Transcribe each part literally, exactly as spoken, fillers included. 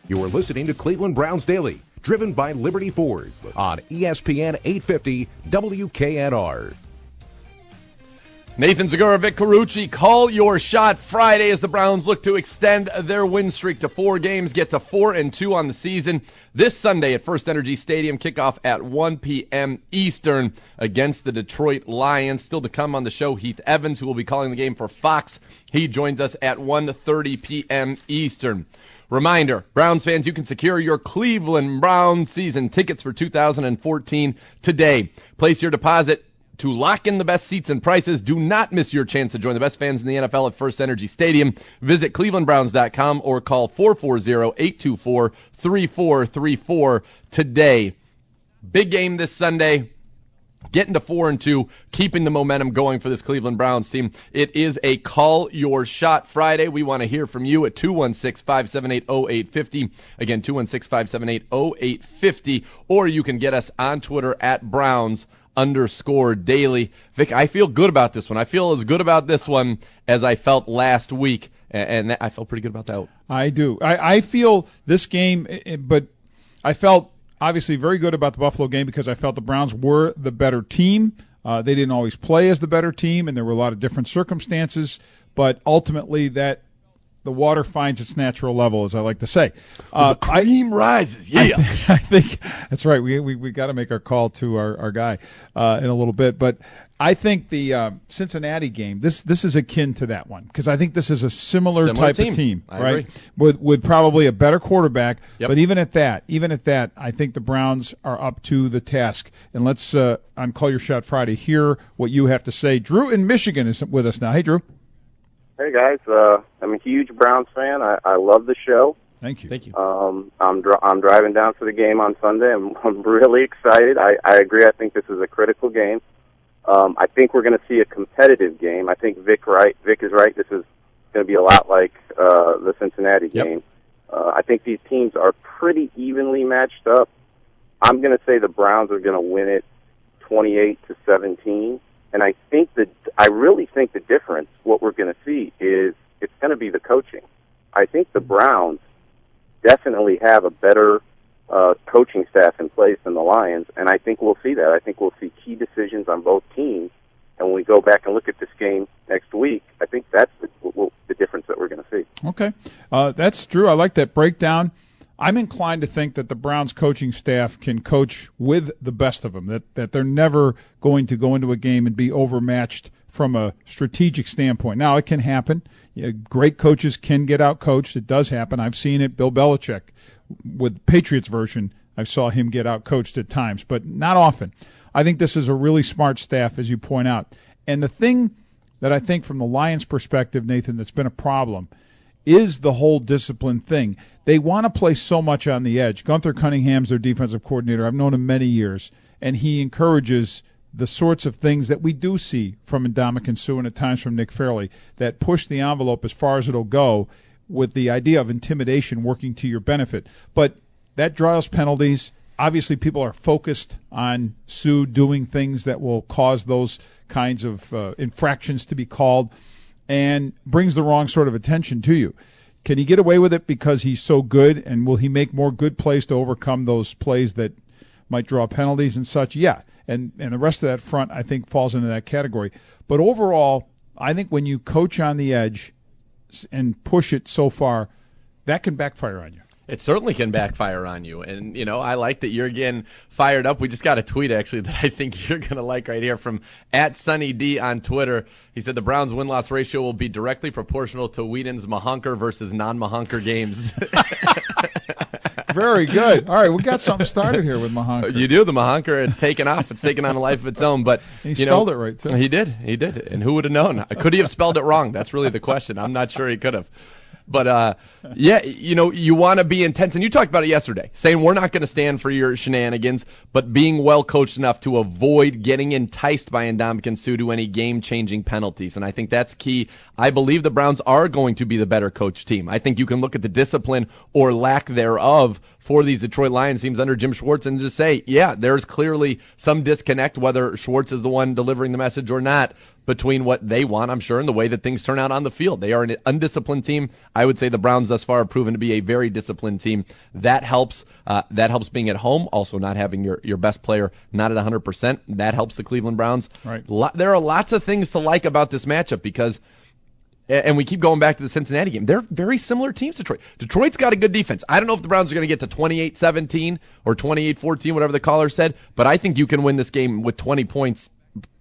You are listening to Cleveland Browns Daily, driven by Liberty Ford on E S P N eight fifty W K N R. Nathan Zegura, Vic Carucci, call your shot Friday as the Browns look to extend their win streak to four games, get to four and two on the season. This Sunday at First Energy Stadium, kickoff at one p.m. Eastern against the Detroit Lions. Still to come on the show, Heath Evans, who will be calling the game for Fox. He joins us at one thirty p.m. Eastern. Reminder, Browns fans, you can secure your Cleveland Browns season tickets for two thousand fourteen today. Place your deposit to lock in the best seats and prices. Do not miss your chance to join the best fans in the N F L at First Energy Stadium. Visit cleveland browns dot com or call four four zero, eight two four, three four three four today. Big game this Sunday. Getting to four and two, keeping the momentum going for this Cleveland Browns team. It is a Call Your Shot Friday. We want to hear from you at two one six, five seven eight, zero eight five zero. Again, two one six, five seven eight, zero eight five zero. Or you can get us on Twitter at Browns underscore daily. Vic, I feel good about this one. I feel as good about this one as I felt last week, and I felt pretty good about that. I do. I, I feel this game, but I felt obviously very good about the Buffalo game because I felt the Browns were the better team. Uh, they didn't always play as the better team, and there were a lot of different circumstances, but ultimately that the water finds its natural level, as I like to say. Uh, the cream I, rises, yeah. I think, I think that's right. We we we got to make our call to our, our guy uh, in a little bit, but I think the uh, Cincinnati game, this this is akin to that one because I think this is a similar, similar type team. of team, I right? Agree. With with probably a better quarterback, yep. But even at that, even at that, I think the Browns are up to the task. And let's uh, on Call Your Shot Friday hear what you have to say. Drew in Michigan is with us now. Hey, Drew. Hey guys, uh, I'm a huge Browns fan. I, I love the show. Thank you. Thank you. Um, I'm dr- I'm driving down for the game on Sunday. I'm, I'm really excited. I, I agree. I think this is a critical game. Um, I think we're going to see a competitive game. I think Vic right. Vic is right. This is going to be a lot like uh, the Cincinnati yep. game. Uh, I think these teams are pretty evenly matched up. I'm going to say the Browns are going to win it twenty-eight to seventeen. And I think that I really think the difference, what we're going to see, is it's going to be the coaching. I think the Browns definitely have a better uh, coaching staff in place than the Lions, and I think we'll see that. I think we'll see key decisions on both teams. And when we go back and look at this game next week, I think that's the, the difference that we're going to see. Okay, uh, that's true. I like that breakdown. I'm inclined to think that the Browns coaching staff can coach with the best of them, that, that they're never going to go into a game and be overmatched from a strategic standpoint. Now, it can happen. Yeah, great coaches can get out-coached. It does happen. I've seen it. Bill Belichick, with Patriots version, I saw him get out-coached at times, but not often. I think this is a really smart staff, as you point out. And the thing that I think from the Lions' perspective, Nathan, that's been a problem is the whole discipline thing. They want to play so much on the edge. Gunther Cunningham's their defensive coordinator. I've known him many years, and he encourages the sorts of things that we do see from Ndamukong Suh and at times from Nick Fairley that push the envelope as far as it'll go with the idea of intimidation working to your benefit. But that draws penalties. Obviously, people are focused on Suh doing things that will cause those kinds of uh, infractions to be called and brings the wrong sort of attention to you. Can he get away with it because he's so good, and will he make more good plays to overcome those plays that might draw penalties and such? Yeah, and, and the rest of that front, I think, falls into that category. But overall, I think when you coach on the edge and push it so far, that can backfire on you. It certainly can backfire on you. And, you know, I like that you're getting fired up. We just got a tweet, actually, that I think you're going to like right here from at Sunny D on Twitter. He said the Browns' win-loss ratio will be directly proportional to Whedon's Mahunker versus non-Mahunker games. Very good. All right, we got something started here with Mahunker. You do. The Mahunker, it's taken off. It's taken on a life of its own. But he you spelled know, it right, too. He did. He did. And who would have known? Could he have spelled it wrong? That's really the question. I'm not sure he could have. But, uh, yeah, you know, you want to be intense. And you talked about it yesterday, saying we're not going to stand for your shenanigans, but being well coached enough to avoid getting enticed by Ndamukong Suh to any game-changing penalties. And I think that's key. I believe the Browns are going to be the better coached team. I think you can look at the discipline or lack thereof for these Detroit Lions teams under Jim Schwartz and just say, yeah, there's clearly some disconnect, whether Schwartz is the one delivering the message or not. between what they want, I'm sure, and the way that things turn out on the field. They are an undisciplined team. I would say the Browns thus far have proven to be a very disciplined team. That helps. Uh, that helps being at home. Also, not having your, your best player not at one hundred percent. That helps the Cleveland Browns. Right. Lo- there are lots of things to like about this matchup because, and we keep going back to the Cincinnati game, they're very similar teams, Detroit. Detroit's got a good defense. I don't know if the Browns are going to get to twenty-eight seventeen or twenty-eight fourteen, whatever the caller said, but I think you can win this game with twenty points.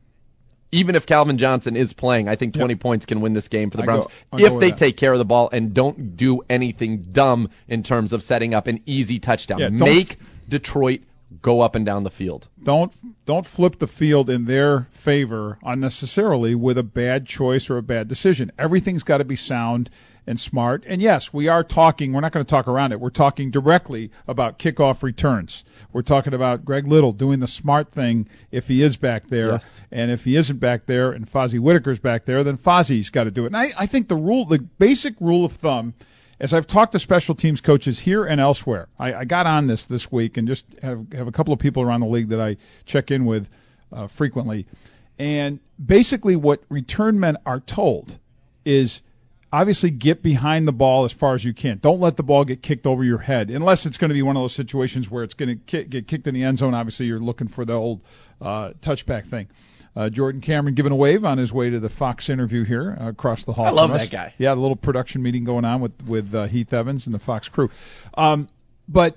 Even if Calvin Johnson is playing, I think twenty yep. points can win this game for the Browns go, if they that. take care of the ball and don't do anything dumb in terms of setting up an easy touchdown. Yeah, Make Detroit go up and down the field. Don't don't flip the field in their favor unnecessarily with a bad choice or a bad decision. Everything's got to be sound and smart. And yes, we are talking, we're not going to talk around it. We're talking directly about kickoff returns. We're talking about Greg Little doing the smart thing if he is back there. Yes. And if he isn't back there and Fozzie Whitaker's back there, then Fozzie's got to do it. And I, I think the rule, the basic rule of thumb, as I've talked to special teams coaches here and elsewhere, I, I got on this this week and just have, have a couple of people around the league that I check in with uh, frequently. And basically what return men are told is obviously get behind the ball as far as you can. Don't let the ball get kicked over your head, unless it's going to be one of those situations where it's going to ki- get kicked in the end zone. Obviously, you're looking for the old uh, touchback thing. Uh, Jordan Cameron giving a wave on his way to the Fox interview here uh, across the hall. I love from us. that guy. Yeah, the little production meeting going on with with uh, Heath Evans and the Fox crew. Um, but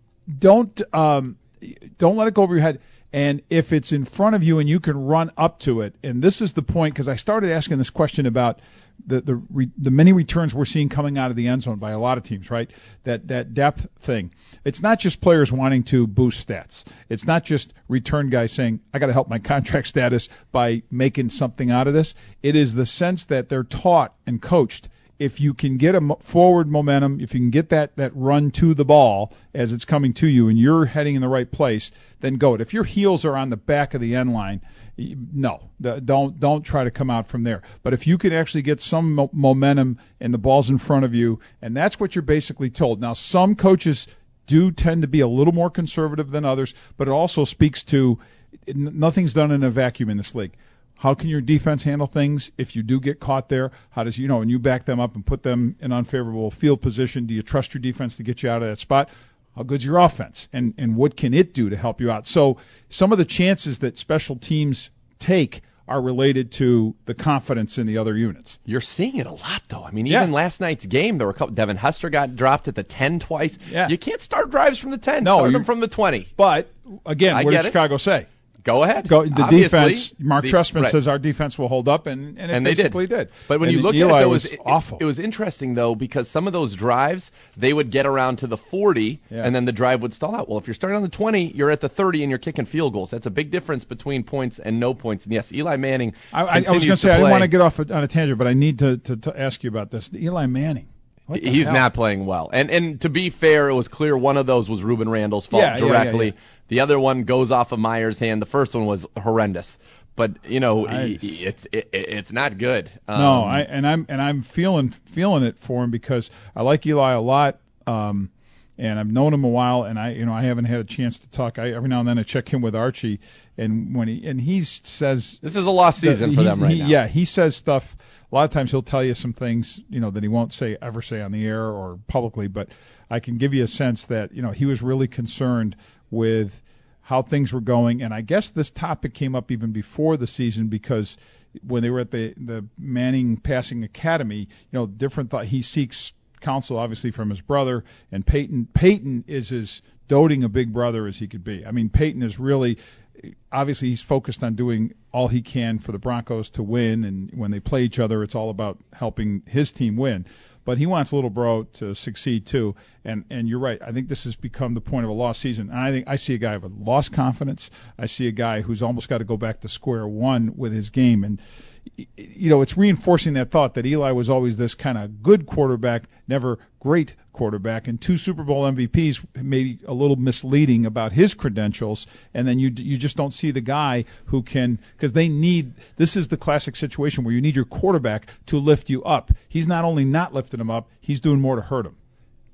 don't um, don't let it go over your head. And if it's in front of you and you can run up to it, and this is the point, because I started asking this question about the the, re, the many returns we're seeing coming out of the end zone by a lot of teams, right? That that depth thing. It's not just players wanting to boost stats. It's not just return guys saying, I got to help my contract status by making something out of this. It is the sense that they're taught and coached. If you can get a forward momentum, if you can get that, that run to the ball as it's coming to you and you're heading in the right place, then go it. If your heels are on the back of the end line, no, don't don't try to come out from there. But if you can actually get some mo- momentum and the ball's in front of you, and that's what you're basically told. Now, some coaches do tend to be a little more conservative than others, but it also speaks to nothing's done in a vacuum in this league. How can your defense handle things if you do get caught there? How does, you know, and you back them up and put them in unfavorable field position? Do you trust your defense to get you out of that spot? How good's your offense? And and what can it do to help you out? So some of the chances that special teams take are related to the confidence in the other units. You're seeing it a lot, though. I mean, yeah. even last night's game, there were a couple. Devin Hester got dropped at the ten twice. Yeah. You can't start drives from the ten. No, start them from the twenty. But, again, I what did it. Chicago say? Go ahead. Go, the Obviously, defense, Mark the, Trestman right. says our defense will hold up, and, and it and basically they did. did. But when and you look Eli at it, it was, was awful. It, it was interesting, though, because some of those drives, they would get around to the forty, yeah. and then the drive would stall out. Well, if you're starting on the twenty, you're at the thirty, and you're kicking field goals. That's a big difference between points and no points. And, yes, Eli Manning I, I, I was going to say, I didn't want to get off on a tangent, but I need to, to, to ask you about this. Eli Manning. He's hell? not playing well. And and to be fair, it was clear one of those was Ruben Randall's fault yeah, directly. Yeah, yeah, yeah. The other one goes off of Myers' hand. The first one was horrendous. But you know, I, he, it's it, it's not good. Um, no, I and I'm and I'm feeling feeling it for him because I like Eli a lot, um, and I've known him a while, and I you know I haven't had a chance to talk. I every now and then I check in with Archie, and when he and he says this is a lost season that, for he, them right he, now. Yeah, he says stuff. A lot of times he'll tell you some things, you know, that he won't say ever say on the air or publicly, but I can give you a sense that you know he was really concerned with how things were going, and I guess this topic came up even before the season because when they were at the the Manning Passing Academy, you know, different thought. He seeks counsel obviously from his brother, and Peyton Peyton is as doting a big brother as he could be. I mean, Peyton is really obviously he's focused on doing all he can for the Broncos to win, and when they play each other, it's all about helping his team win. But he wants little bro to succeed too, and and you're right. I think this has become the point of a lost season. And I think I see a guy with lost confidence. I see a guy who's almost got to go back to square one with his game. And you know, it's reinforcing that thought that Eli was always this kind of good quarterback, never great quarterback, and two Super Bowl M V Ps maybe a little misleading about his credentials, and then you you just don't see the guy who can, because they need, this is the classic situation where you need your quarterback to lift you up. He's not only not lifting him up, he's doing more to hurt him.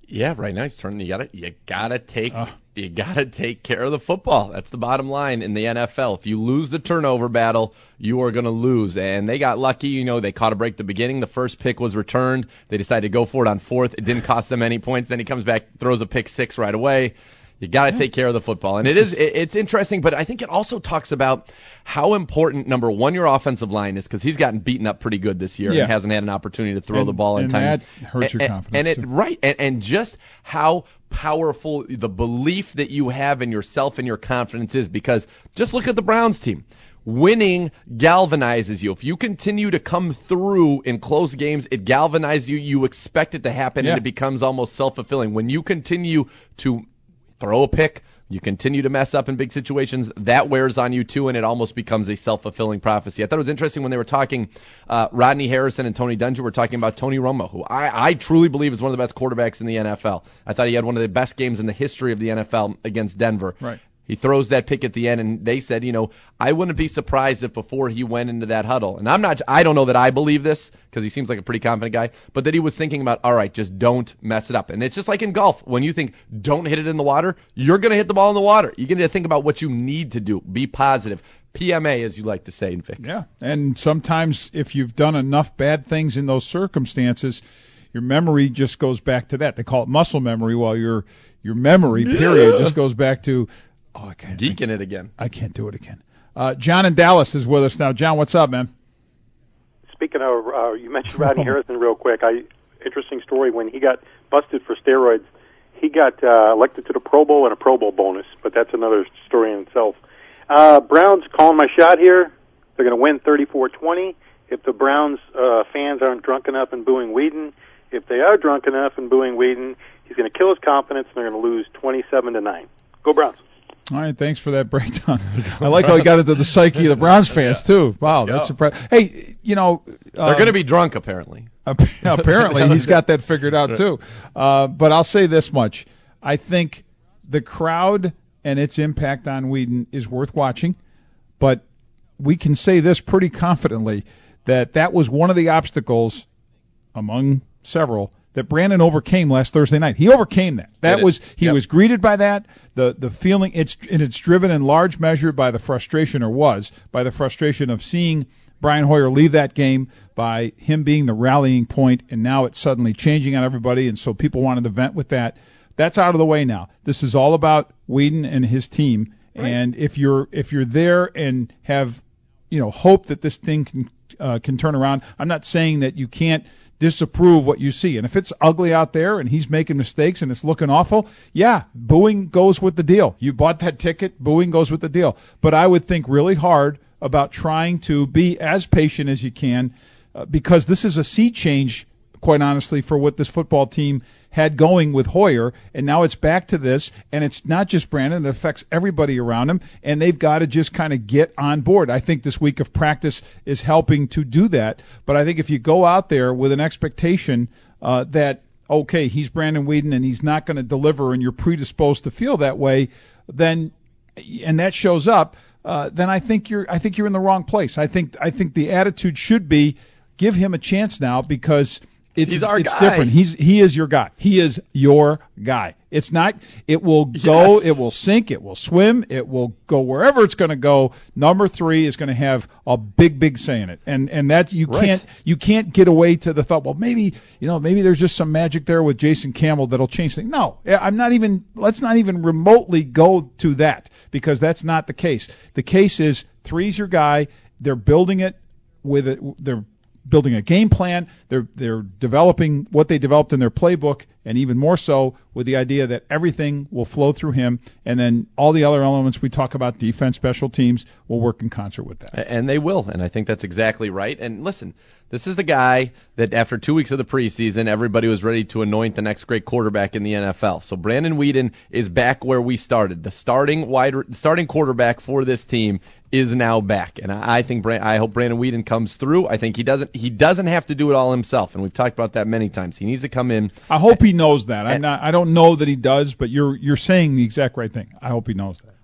Yeah, right now he's turning. You gotta, you gotta take, uh. you gotta take care of the football. That's the bottom line in the N F L. If you lose the turnover battle, you are gonna lose. And they got lucky. You know, they caught a break at the beginning. The first pick was returned. They decided to go for it on fourth. It didn't cost them any points. Then he comes back, throws a pick six right away. You got to yeah. take care of the football. And it is it's interesting, but I think it also talks about how important, number one, your offensive line is, because he's gotten beaten up pretty good this year yeah. and hasn't had an opportunity to throw and, the ball in and time. And that hurts your and, confidence. And it, too. right, and, and just how powerful the belief that you have in yourself and your confidence is, because just look at the Browns team. Winning galvanizes you. If you continue to come through in close games, it galvanizes you. You expect it to happen, yeah. and it becomes almost self-fulfilling. When you continue to throw a pick, you continue to mess up in big situations, that wears on you too, and it almost becomes a self-fulfilling prophecy. I thought it was interesting when they were talking, uh, Rodney Harrison and Tony Dungy were talking about Tony Romo, who I, I truly believe is one of the best quarterbacks in the N F L. I thought he had one of the best games in the history of the N F L against Denver. Right. He throws that pick at the end, and they said, you know, I wouldn't be surprised if before he went into that huddle, and I'm not, I don't know that I believe this, because he seems like a pretty confident guy, but that he was thinking about, all right, just don't mess it up. And it's just like in golf. When you think, don't hit it in the water, you're going to hit the ball in the water. You're going to think about what you need to do. Be positive. P M A, as you like to say, Vic. Yeah, and sometimes if you've done enough bad things in those circumstances, your memory just goes back to that. They call it muscle memory, while your your memory, period, yeah. just goes back to, oh, I can't. Geeking it again. I can't do it again. Uh, John in Dallas is with us now. John, what's up, man? Speaking of, uh, you mentioned Rodney Harrison real quick. I interesting story. When he got busted for steroids, he got uh, elected to the Pro Bowl and a Pro Bowl bonus, but that's another story in itself. Uh, Browns calling my shot here. They're going to win thirty-four twenty. If the Browns uh, fans aren't drunk enough and booing Whedon, if they are drunk enough and booing Whedon, he's going to kill his confidence, and they're going to lose twenty-seven to nine. Go Browns. All right, thanks for that breakdown. I like how he got into the psyche of the Browns fans, too. Wow, that's surprising. Hey, you know... Uh, They're going to be drunk, apparently. Apparently, he's got that figured out, too. Uh, but I'll say this much. I think the crowd and its impact on Whedon is worth watching, but we can say this pretty confidently, that that was one of the obstacles, among several, that Brandon overcame last Thursday night. He overcame that. That was he yep. was greeted by that. The the feeling it's and it's driven in large measure by the frustration, or was by the frustration of seeing Brian Hoyer leave that game, by him being the rallying point, and now it's suddenly changing on everybody, and so people wanted to vent with that. That's out of the way now. This is all about Whedon and his team. Right. And if you're if you're there and have, you know, hope that this thing can uh, can turn around, I'm not saying that you can't disapprove what you see. And if it's ugly out there and he's making mistakes and it's looking awful, yeah, booing goes with the deal. You bought that ticket, booing goes with the deal. But I would think really hard about trying to be as patient as you can, uh, because this is a sea change, quite honestly, for what this football team had going with Hoyer, and now it's back to this, and it's not just Brandon, it affects everybody around him, and they've got to just kind of get on board. I think this week of practice is helping to do that, but I think if you go out there with an expectation uh, that, okay, he's Brandon Whedon and he's not going to deliver, and you're predisposed to feel that way, then, and that shows up, uh, then I think you're I think you're in the wrong place. I think I think the attitude should be, give him a chance now, because It's, He's our it's guy. different. He's he is your guy. He is your guy. It's not. It will go. Yes. It will sink. It will swim. It will go wherever it's going to go. Number three is going to have a big, big say in it. And and that you Right. can't you can't get away to the thought. Well, maybe you know maybe there's just some magic there with Jason Campbell that'll change things. No, I'm not even. Let's not even remotely go to that, because that's not the case. The case is three's your guy. They're building it with it. They're building a game plan. They're they're developing what they developed in their playbook, and even more so with the idea that everything will flow through him, and then all the other elements we talk about, defense, special teams, will work in concert with that. And they will, and I think that's exactly right. And listen, this is the guy that after two weeks of the preseason, everybody was ready to anoint the next great quarterback in the N F L. So Brandon Whedon is back where we started. The starting wide, starting quarterback for this team is now back, and I think I hope Brandon Whedon comes through. I think he doesn't he doesn't have to do it all himself, and we've talked about that many times. He needs to come in. I hope he knows that. I'm not. I don't know that he does, but you're you're saying the exact right thing. I hope he knows that.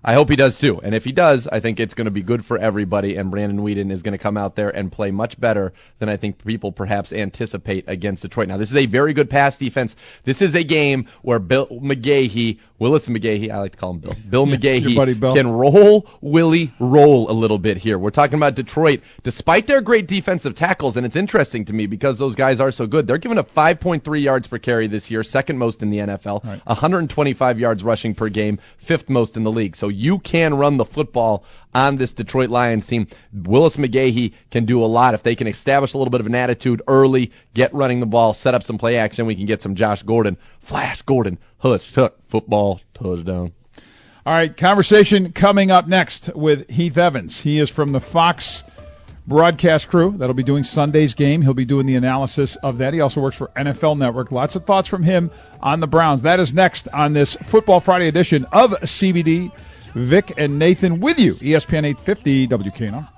I hope he does too. And if he does, I think it's going to be good for everybody, and Brandon Weeden is going to come out there and play much better than I think people perhaps anticipate against Detroit. Now, this is a very good pass defense. This is a game where Bill McGahee, Willis McGahee, I like to call him Bill, Bill McGahee buddy Bill. can roll, Willie, roll a little bit here. We're talking about Detroit. Despite their great defensive tackles, and it's interesting to me because those guys are so good, they're giving up five point three yards per carry this year, second most in the N F L, right. one hundred twenty-five yards rushing per game, fifth most in the league. So you can run the football on this Detroit Lions team. Willis McGahee can do a lot. If they can establish a little bit of an attitude early, get running the ball, set up some play action, we can get some Josh Gordon. Flash Gordon, hush, tuck, football, touchdown. All right, conversation coming up next with Heath Evans. He is from the Fox broadcast crew that'll be doing Sunday's game. He'll be doing the analysis of that. He also works for N F L Network. Lots of thoughts from him on the Browns. That is next on this Football Friday edition of C B D. Vic and Nathan with you, E S P N eight fifty W K N R.